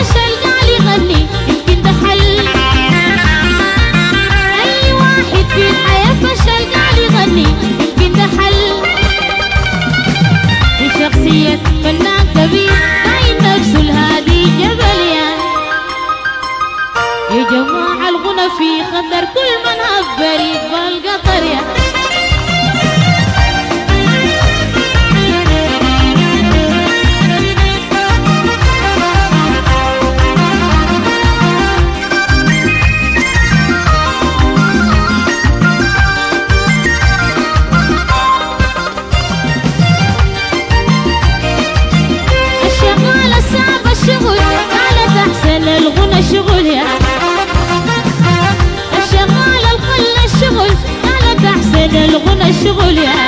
فشل قال يغني يمكن ده حل. أي واحد في الحياة فشل قال يغني يمكن ده حل. بشخصية فنان كبير عين نفسه الهادي جبل يا جماعة الغنى في خطر كل من هبر يقبل قطر يا الشغالة صعب الشغل قالت أحسن الغنى شغل يا الشغالة القل الشغل قالت أحسن الغنى الشغل يا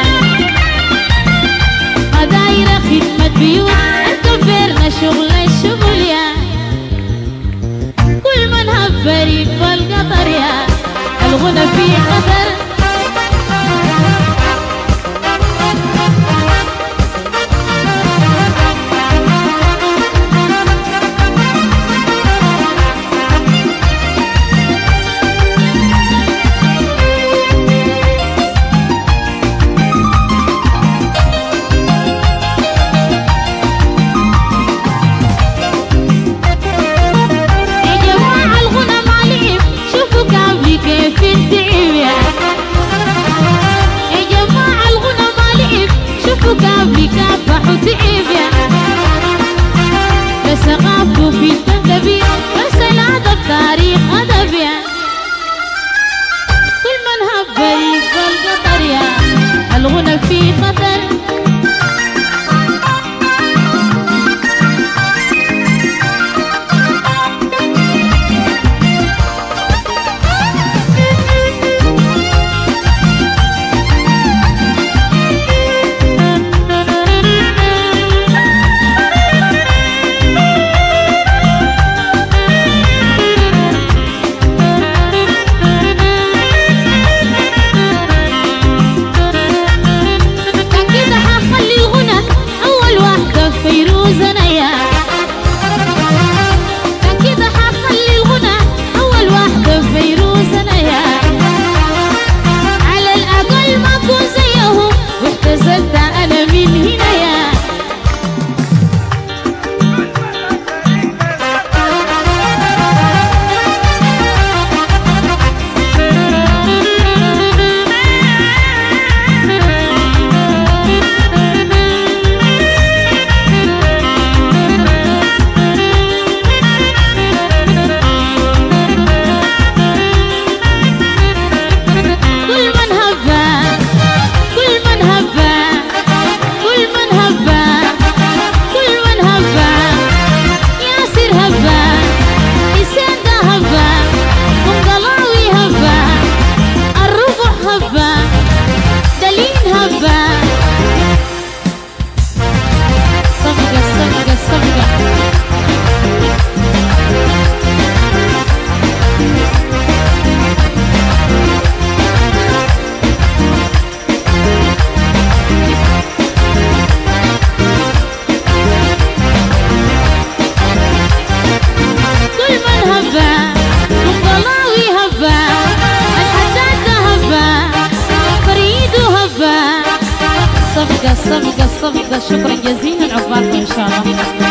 دايرة خدمة بيوت انتبرنا شغل الشغل يا كل من هبر يقبل قطر يا الغنى في خطر. قبلي كافح وتعب يا بس ثقافته في التدبير بس الأدب تاريخ أدب يا كل من هبر يقبل قطر يا الغنى في خطر. فيروز أنا يا كان كده حخلي الغنى أول واحدة فيروز أنا يا على الأقل ما أكون زيهم واحتزلت أنا من هنا يا صفقة شكرا جزيلا عقبالكم إن شاء الله.